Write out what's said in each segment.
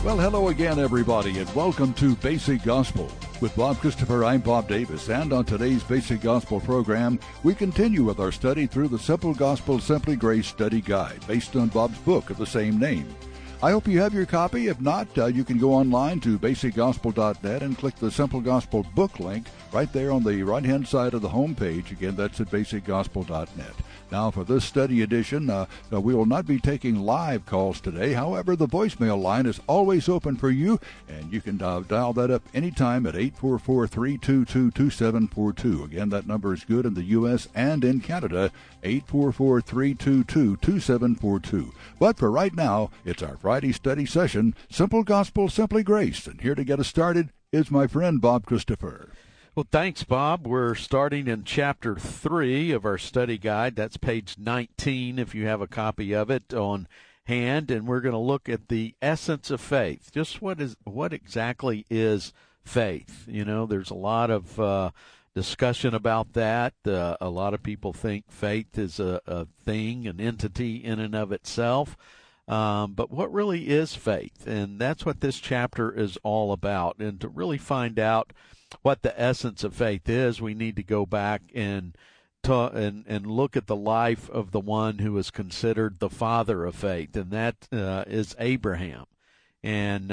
Well, hello again, everybody, and welcome to Basic Gospel. With Bob Christopher, I'm Bob Davis, and on today's Basic Gospel program, we continue with our study through the Simple Gospel, Simply Grace Study Guide, based on Bob's book of the same name. I hope you have your copy. If not, you can go online to basicgospel.net and click the Simple Gospel book link right there on the right-hand side of the home page. Again, that's at basicgospel.net. Now, for this study edition, we will not be taking live calls today. However, the voicemail line is always open for you, and you can dial that up anytime at 844-322-2742. Again, that number is good in the U.S. and in Canada, 844-322-2742. But for right now, it's our Friday study session, Simple Gospel, Simply Grace. And here to get us started is my friend Bob Christopher. Well, thanks, Bob. We're starting in Chapter 3 of our study guide. That's page 19 if you have a copy of it on hand. And we're going to look at the essence of faith. Just what exactly is faith? You know, there's a lot of discussion about that. A lot of people think faith is a thing, an entity in and of itself. But what really is faith? And that's what this chapter is all about. And to really find out what the essence of faith is, we need to go back and look at the life of the one who is considered the father of faith, and that is Abraham. And,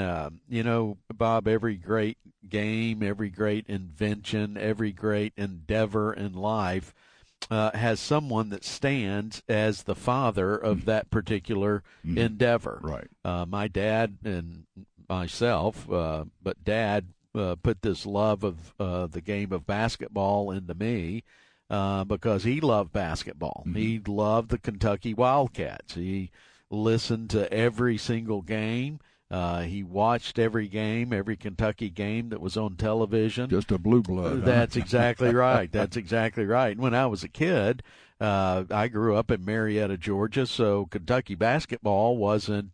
Bob, every great game, every great invention, every great endeavor in life has someone that stands as the father of that particular endeavor. Right. My dad and myself, but Dad put this love of the game of basketball into me because he loved basketball. Mm-hmm. He loved the Kentucky Wildcats. He listened to every single game. He watched every game, every Kentucky game that was on television. Just a blue blood. That's exactly right. That's exactly right. And when I was a kid, I grew up in Marietta, Georgia, so Kentucky basketball wasn't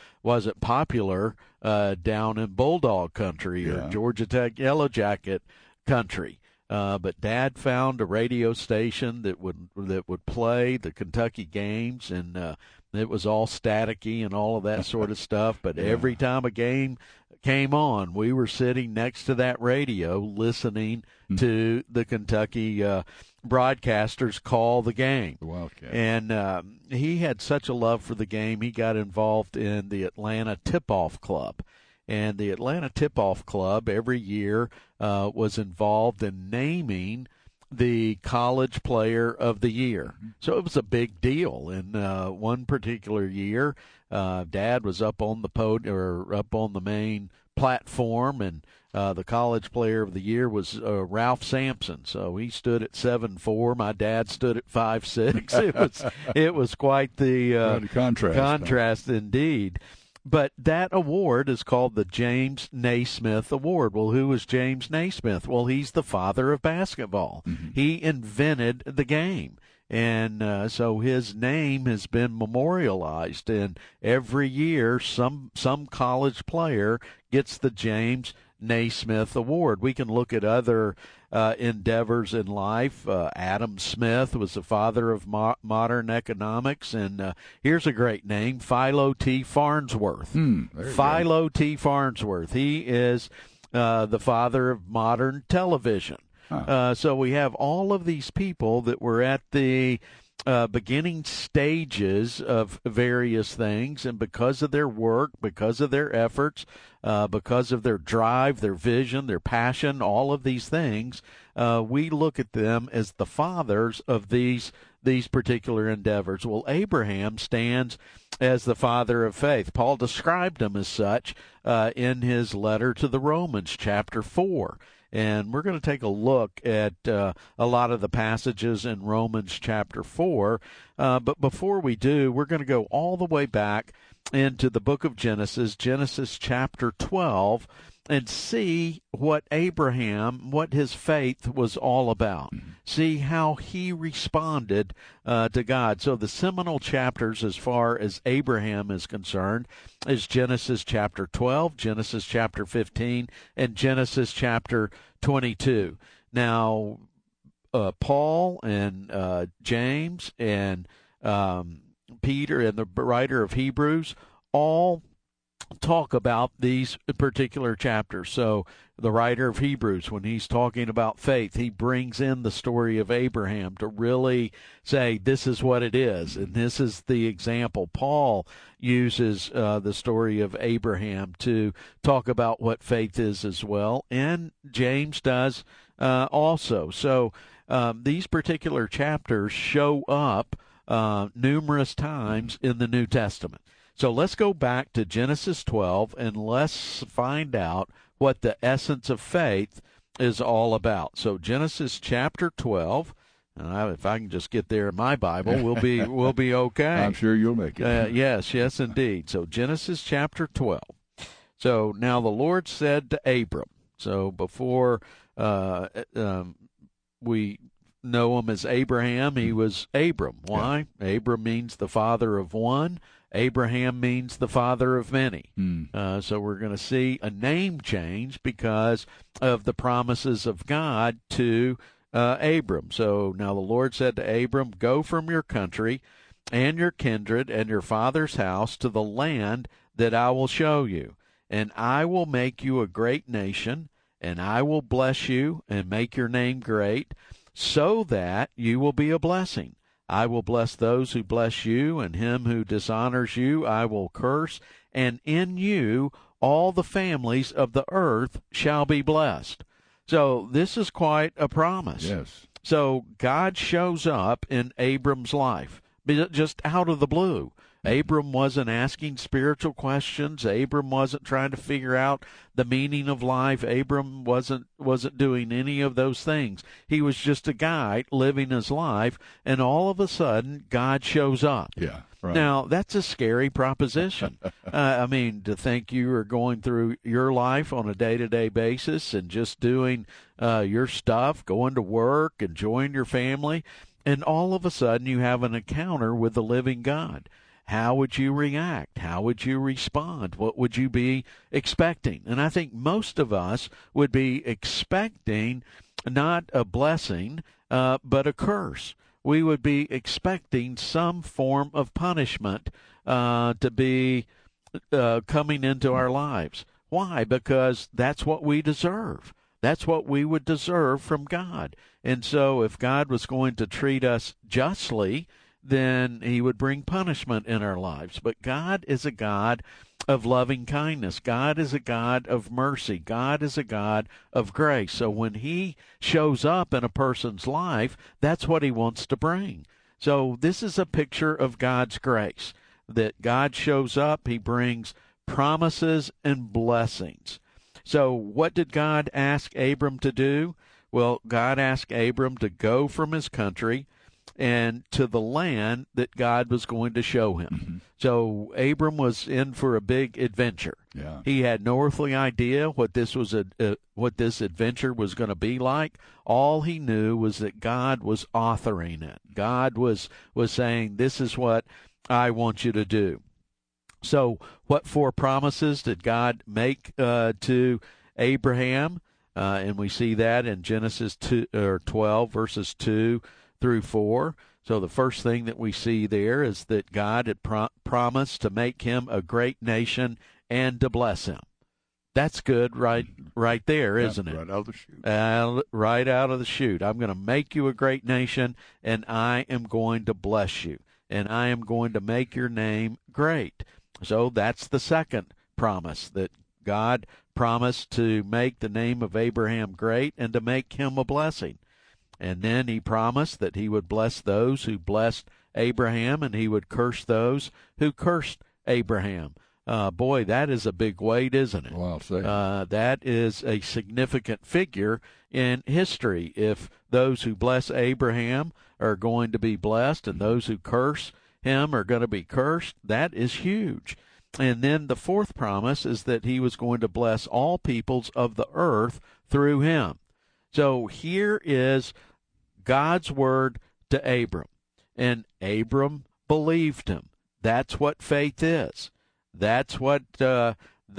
popular down in Bulldog country or Georgia Tech Yellow Jacket country. But Dad found a radio station that would play the Kentucky games, and it was all staticky and all of that sort of stuff. But every time a game came on, we were sitting next to that radio listening to the Kentucky broadcasters call the game. The Wildcat. And he had such a love for the game, he got involved in the Atlanta Tip-Off Club. And the Atlanta Tip-Off Club every year was involved in naming the college player of the year. So it was a big deal. And one particular year, Dad was up on the up on the main platform, and the college player of the year was Ralph Sampson. So he stood at 7'4". My dad stood at 5'6". It was quite the contrast indeed. But that award is called the James Naismith Award. Well, who is James Naismith? Well, he's the father of basketball. Mm-hmm. He invented the game. And so his name has been memorialized. And every year, some college player gets the James Naismith Award. We can look at other endeavors in life. Adam Smith was the father of modern economics, and here's a great name, Philo T. Farnsworth. Philo T. Farnsworth. He is the father of modern television. So we have all of these people that were at the beginning stages of various things, and because of their work, because of their efforts, because of their drive, their vision, their passion, all of these things, we look at them as the fathers of these particular endeavors. Well, Abraham stands as the father of faith. Paul described him as such in his letter to the Romans, chapter 4. And we're going to take a look at a lot of the passages in Romans chapter 4. But before we do, we're going to go all the way back into the book of Genesis chapter 12, and see what his faith was all about. See how he responded to God. So the seminal chapters as far as Abraham is concerned is Genesis chapter 12, Genesis chapter 15, and Genesis chapter 22. Now, Paul and James and Peter and the writer of Hebrews all talk about these particular chapters. So the writer of Hebrews, when he's talking about faith, he brings in the story of Abraham to really say this is what it is, and this is the example. Paul uses the story of Abraham to talk about what faith is as well, and James does also. So these particular chapters show up numerous times in the New Testament. So let's go back to Genesis 12 and let's find out what the essence of faith is all about. So Genesis chapter 12, and if I can just get there in my Bible, we'll be okay. I'm sure you'll make it. Yes, indeed. So Genesis chapter 12. So now the Lord said to Abram. So before we know him as Abraham, he was Abram. Why? Yeah. Abram means the father of one. Abraham means the father of many. So we're going to see a name change because of the promises of God to Abram. So now the Lord said to Abram, go from your country and your kindred and your father's house to the land that I will show you. And I will make you a great nation, and I will bless you and make your name great, so that you will be a blessing. I will bless those who bless you, and him who dishonors you I will curse, and in you all the families of the earth shall be blessed. So this is quite a promise. Yes. So God shows up in Abram's life, just out of the blue. Abram wasn't asking spiritual questions. Abram wasn't trying to figure out the meaning of life. Abram wasn't doing any of those things. He was just a guy living his life, and all of a sudden, God shows up. Yeah, right. Now, that's a scary proposition. I mean, to think you are going through your life on a day-to-day basis and just doing your stuff, going to work, enjoying your family, and all of a sudden you have an encounter with the living God. How would you react? How would you respond? What would you be expecting? And I think most of us would be expecting not a blessing, but a curse. We would be expecting some form of punishment to be coming into our lives. Why? Because that's what we deserve. That's what we would deserve from God. And so if God was going to treat us justly, then he would bring punishment in our lives. But God is a God of loving kindness. God is a God of mercy. God is a God of grace. So when he shows up in a person's life, that's what he wants to bring. So this is a picture of God's grace, that God shows up, he brings promises and blessings. So what did God ask Abram to do? Well, God asked Abram to go from his country and to the land that God was going to show him. Mm-hmm. So Abram was in for a big adventure. Yeah. He had no earthly idea what this was what this adventure was going to be like. All he knew was that God was authoring it. God was saying, this is what I want you to do. So what four promises did God make to Abraham? And we see that in Genesis 12, verses 2 through 4. So the first thing that we see there is that God had promised to make him a great nation and to bless him. That's good right there, isn't it? Right out of the chute. Right out of the chute. I'm going to make you a great nation, and I am going to bless you, and I am going to make your name great. So that's the second promise, that God promised to make the name of Abraham great and to make him a blessing. And then he promised that he would bless those who blessed Abraham, and he would curse those who cursed Abraham. Boy, that is a big weight, isn't it? Well, I'll say. That is a significant figure in history. If those who bless Abraham are going to be blessed and those who curse him are going to be cursed, that is huge. And then the fourth promise is that he was going to bless all peoples of the earth through him. So here is God's word to Abram, and Abram believed him. That's what faith is. That's the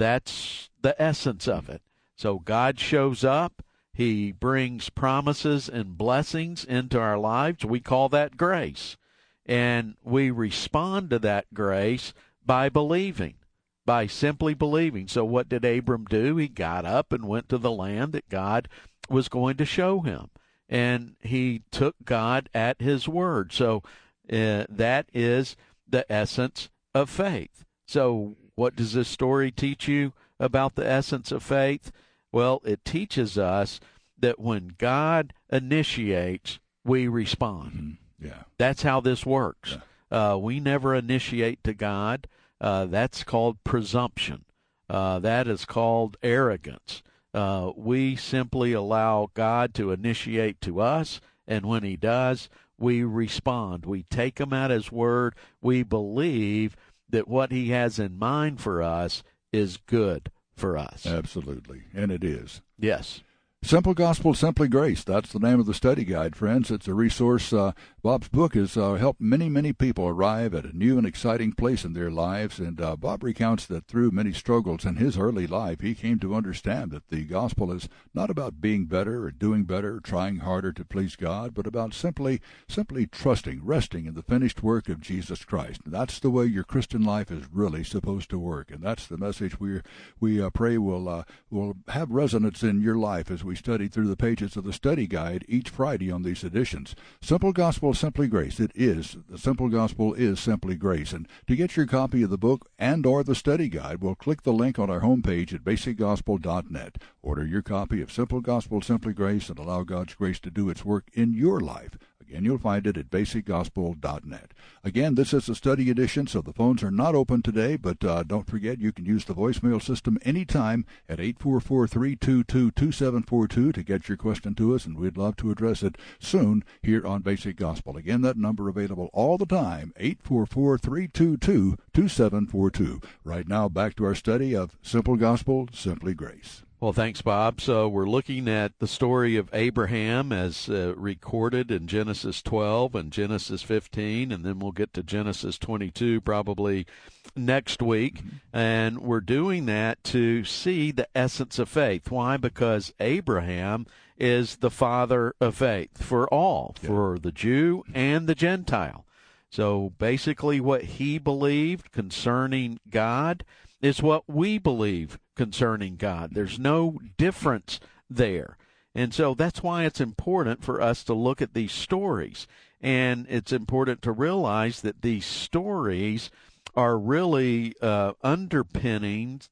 essence of it. So God shows up. He brings promises and blessings into our lives. We call that grace. And we respond to that grace by believing by simply believing. So what did Abram do? He got up and went to the land that God was going to show him. And he took God at his word. So that is the essence of faith. So what does this story teach you about the essence of faith? Well, it teaches us that when God initiates, we respond. Mm-hmm. Yeah. That's how this works. Yeah. We never initiate to God. That's called presumption. That is called arrogance. We simply allow God to initiate to us, and when he does, we respond. We take him at his word. We believe that what he has in mind for us is good for us. Absolutely, and it is. Yes. Simple Gospel, Simply Grace. That's the name of the study guide, friends. It's a resource. Bob's book has helped many, many people arrive at a new and exciting place in their lives. And Bob recounts that through many struggles in his early life, he came to understand that the gospel is not about being better or doing better or trying harder to please God, but about simply trusting, resting in the finished work of Jesus Christ. And that's the way your Christian life is really supposed to work. And that's the message we pray will have resonance in your life as we study through the pages of the study guide each Friday on these editions. Simple Gospel, Simply Grace. It is. The Simple Gospel is Simply Grace. And to get your copy of the book and or the study guide, we'll click the link on our homepage at basicgospel.net. Order your copy of Simple Gospel, Simply Grace, and allow God's grace to do its work in your life. Again, you'll find it at basicgospel.net. Again, this is a study edition, so the phones are not open today, but don't forget you can use the voicemail system anytime at 844-322-2742 to get your question to us, and we'd love to address it soon here on Basic Gospel. Again, that number available all the time, 844-322-2742. Right now, back to our study of Simple Gospel, Simply Grace. Well, thanks, Bob. So we're looking at the story of Abraham as recorded in Genesis 12 and Genesis 15, and then we'll get to Genesis 22 probably next week. And we're doing that to see the essence of faith. Why? Because Abraham is the father of faith for all, for the Jew and the Gentile. So basically what he believed concerning God is what we believe concerning God. There's no difference there. And so that's why it's important for us to look at these stories. And it's important to realize that these stories are really underpinnings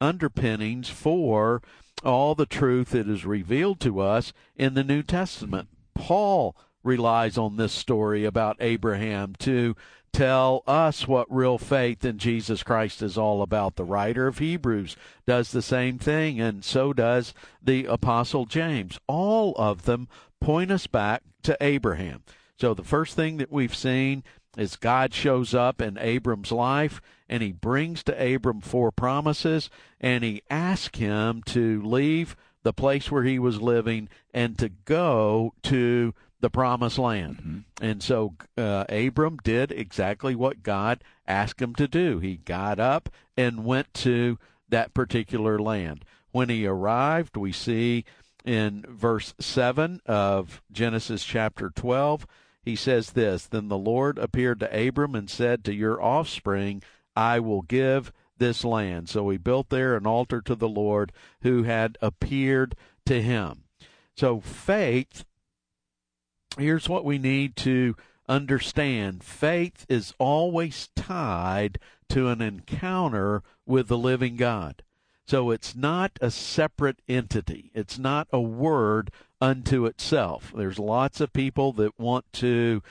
for all the truth that is revealed to us in the New Testament. Paul relies on this story about Abraham to tell us what real faith in Jesus Christ is all about. The writer of Hebrews does the same thing, and so does the Apostle James. All of them point us back to Abraham. So the first thing that we've seen is God shows up in Abram's life, and he brings to Abram 4 promises, and he asks him to leave the place where he was living and to go to the promised land. Mm-hmm. And so Abram did exactly what God asked him to do. He got up and went to that particular land. When he arrived, we see in verse 7 of Genesis chapter 12, he says this, "Then the Lord appeared to Abram and said, 'To your offspring I will give this land.'" So he built there an altar to the Lord who had appeared to him. So faith, here's what we need to understand. Faith is always tied to an encounter with the living God. So it's not a separate entity. It's not a word unto itself. There's lots of people that want to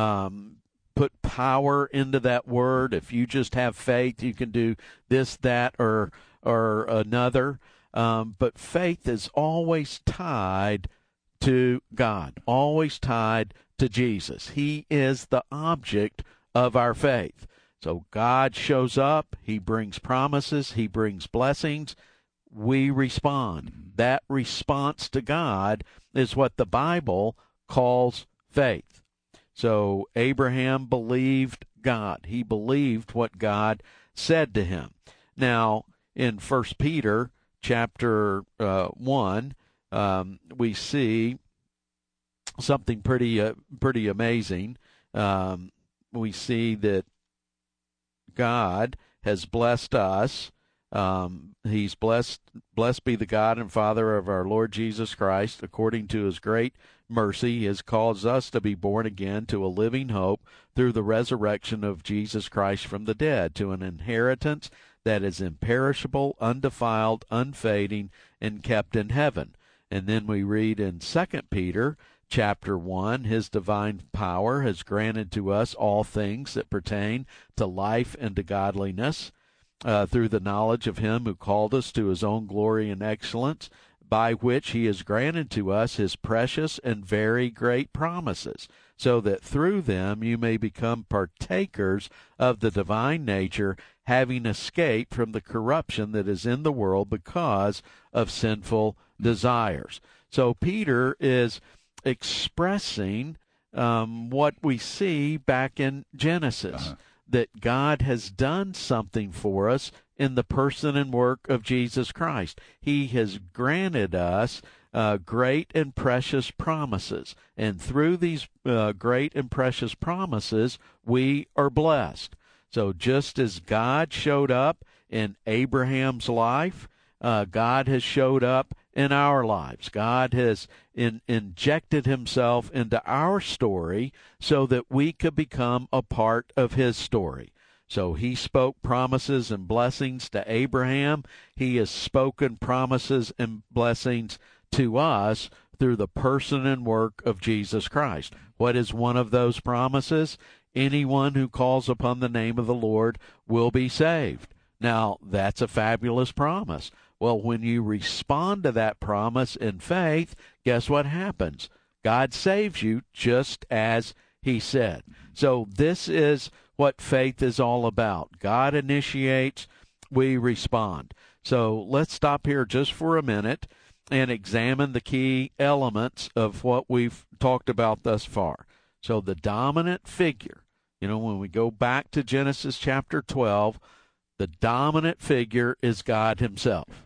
put power into that word. If you just have faith, you can do this, that, or another. But faith is always tied to God, always tied to Jesus. He is the object of our faith. So God shows up, he brings promises, he brings blessings, we respond. That response to God is what the Bible calls faith. So Abraham believed God. He believed what God said to him. Now, in 1 Peter chapter 1, we see something pretty amazing. We see that God has blessed us He's blessed be the God and Father of our Lord Jesus Christ. According to his great mercy, he has caused us to be born again to a living hope through the resurrection of Jesus Christ from the dead, to an inheritance that is imperishable, undefiled, unfading, and kept in heaven. And then we read in 2 Peter chapter 1, his divine power has granted to us all things that pertain to life and to godliness, through the knowledge of him who called us to his own glory and excellence, by which he has granted to us his precious and very great promises, so that through them you may become partakers of the divine nature, having escaped from the corruption that is in the world because of sinful desires. So Peter is expressing what we see back in Genesis, that God has done something for us in the person and work of Jesus Christ. He has granted us great and precious promises, and through these great and precious promises, we are blessed. So just as God showed up in Abraham's life, God has showed up in our lives. God has injected himself into our story so that we could become a part of his story. So he spoke promises and blessings to Abraham. He has spoken promises and blessings to us through the person and work of Jesus Christ. What is one of those promises? Anyone who calls upon the name of the Lord will be saved. Now, that's a fabulous promise. Well, when you respond to that promise in faith, guess what happens? God saves you just as he said. So this is what faith is all about. God initiates, we respond. So let's stop here just for a minute and examine the key elements of what we've talked about thus far. So the dominant figure, when we go back to Genesis chapter 12, the dominant figure is God himself.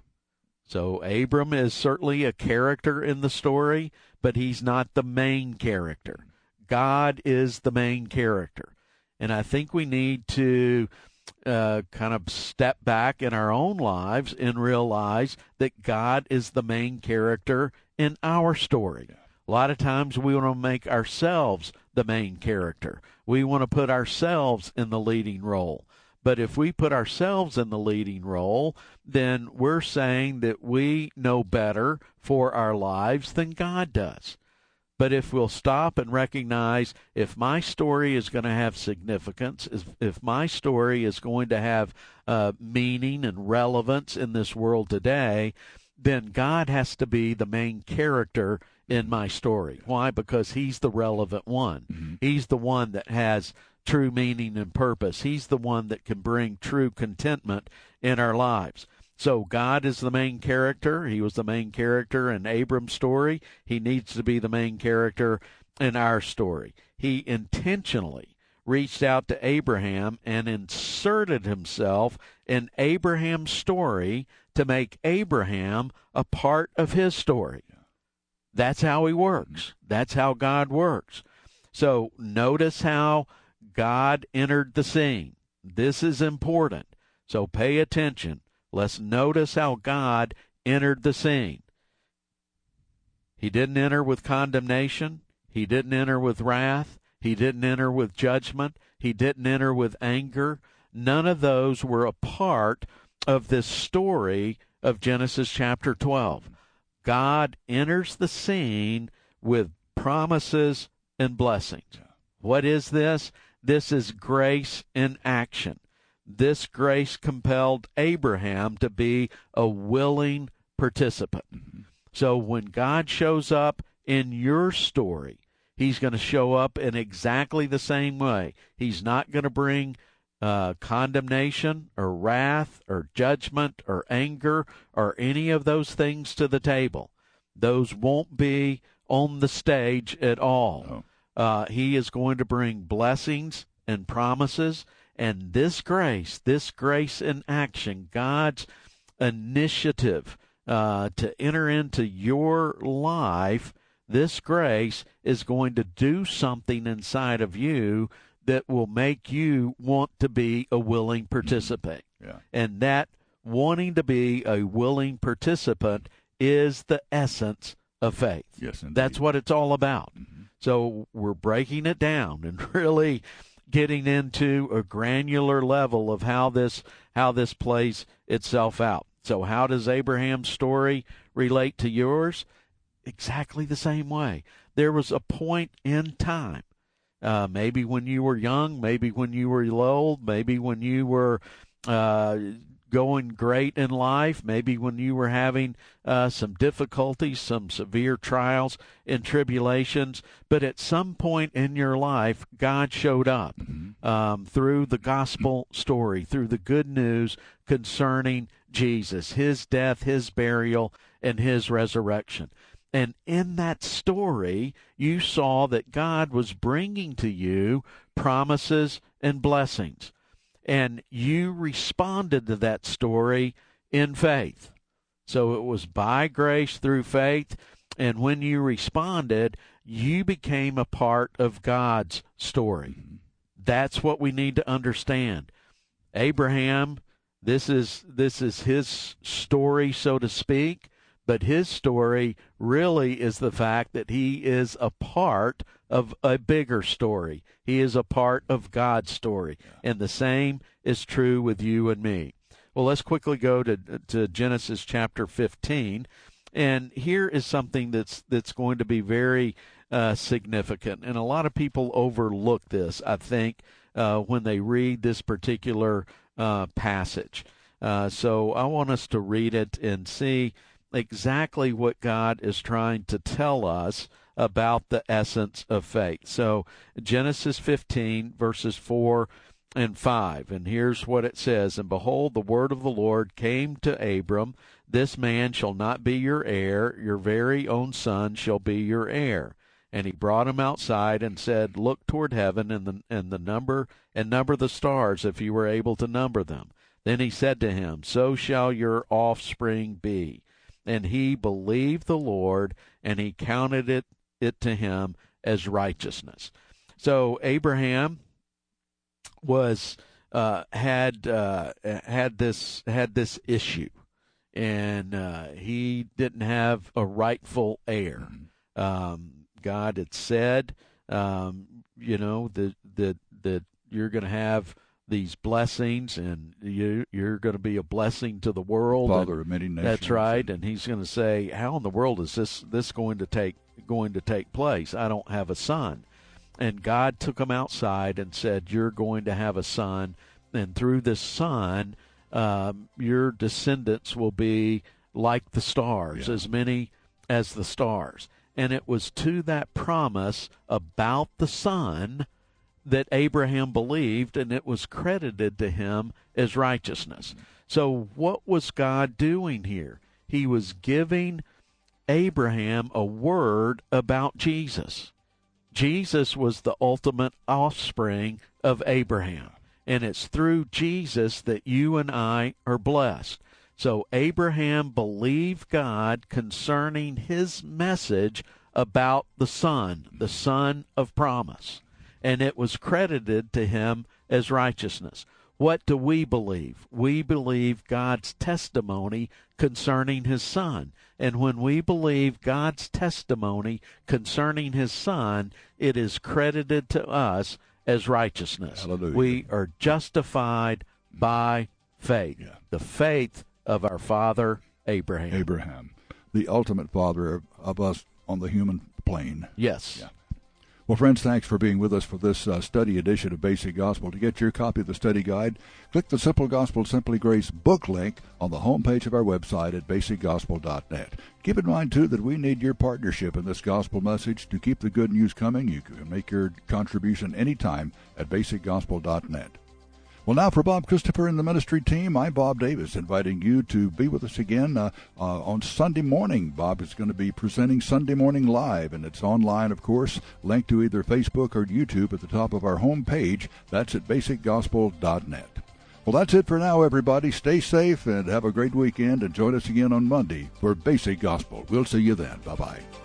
So Abram is certainly a character in the story, but he's not the main character. God is the main character. And I think we need to kind of step back in our own lives and realize that God is the main character in our story. A lot of times we want to make ourselves the main character. We want to put ourselves in the leading role. But if we put ourselves in the leading role, then we're saying that we know better for our lives than God does. But if we'll stop and recognize, if my story is going to have significance, if my story is going to have meaning and relevance in this world today, then God has to be the main character in my story. Why? Because he's the relevant one. Mm-hmm. He's the one that has true meaning and purpose. He's the one that can bring true contentment in our lives. So God is the main character. He was the main character in Abram's story. He needs to be the main character in our story. He intentionally reached out to Abraham and inserted himself in Abraham's story to make Abraham a part of his story. That's how he works. That's how God works. So notice how God entered the scene. This is important. So pay attention. Let's notice how God entered the scene. He didn't enter with condemnation. He didn't enter with wrath. He didn't enter with judgment. He didn't enter with anger. None of those were a part of this story of Genesis chapter 12. God enters the scene with promises and blessings. What is this? This is grace in action. This grace compelled Abraham to be a willing participant. Mm-hmm. So when God shows up in your story, he's going to show up in exactly the same way. He's not going to bring condemnation or wrath or judgment or anger or any of those things to the table. Those won't be on the stage at all. Oh. He is going to bring blessings and promises, and this grace in action, God's initiative to enter into your life, this grace is going to do something inside of you that will make you want to be a willing participant. Yeah. And that wanting to be a willing participant is the essence of faith. Yes, indeed. That's what it's all about. Mm-hmm. So we're breaking it down and really getting into a granular level of how this plays itself out. So how does Abraham's story relate to yours? Exactly the same way. There was a point in time, maybe when you were young, maybe when you were old, maybe when you were going great in life, maybe when you were having some difficulties, some severe trials and tribulations. But at some point in your life, God showed up through the gospel story, through the good news concerning Jesus, his death, his burial, and his resurrection. And in that story, you saw that God was bringing to you promises and blessings. And you responded to that story in faith. So it was by grace through faith. And when you responded, you became a part of God's story. That's what we need to understand. Abraham, this is his story, so to speak. But his story really is the fact that he is a part of a bigger story. He is a part of God's story. And the same is true with you and me. Well, let's quickly go to Genesis chapter 15. And here is something that's going to be very significant. And a lot of people overlook this, I think, when they read this particular passage. So I want us to read it and see exactly what God is trying to tell us about the essence of faith. So Genesis 15, verses 4 and 5. And here's what it says. And behold, the word of the Lord came to Abram, this man shall not be your heir, your very own son shall be your heir. And he brought him outside and said, look toward heaven and number the stars, if you were able to number them. Then he said to him, so shall your offspring be. And he believed the Lord, and he counted it to him as righteousness. So Abraham was had this issue, and he didn't have a rightful heir. God had said, that you're going to have these blessings, and you're going to be a blessing to the world, Father of many nations. That's right. And he's going to say, how in the world is this going to take place? I don't have a son. And God took him outside and said, you're going to have a son, and through this son, your descendants will be like the stars, as many as the stars. And it was to that promise about the son that Abraham believed, and it was credited to him as righteousness. So what was God doing here? He was giving Abraham a word about Jesus. Jesus was the ultimate offspring of Abraham, and it's through Jesus that you and I are blessed. So Abraham believed God concerning his message about the Son of promise, and it was credited to him as righteousness. What do we believe? We believe God's testimony concerning his Son. And when we believe God's testimony concerning his Son, it is credited to us as righteousness. Hallelujah. We are justified by faith. Yeah. The faith of our father Abraham. Abraham, the ultimate father of us on the human plane. Yes. Yeah. Well, friends, thanks for being with us for this study edition of Basic Gospel. To get your copy of the study guide, click the Simple Gospel, Simply Grace book link on the homepage of our website at basicgospel.net. Keep in mind, too, that we need your partnership in this gospel message to keep the good news coming. You can make your contribution anytime at basicgospel.net. Well, now for Bob Christopher and the ministry team, I'm Bob Davis, inviting you to be with us again on Sunday morning. Bob is going to be presenting Sunday Morning Live, and it's online, of course, linked to either Facebook or YouTube at the top of our home page. That's at basicgospel.net. Well, that's it for now, everybody. Stay safe and have a great weekend, and join us again on Monday for Basic Gospel. We'll see you then. Bye-bye.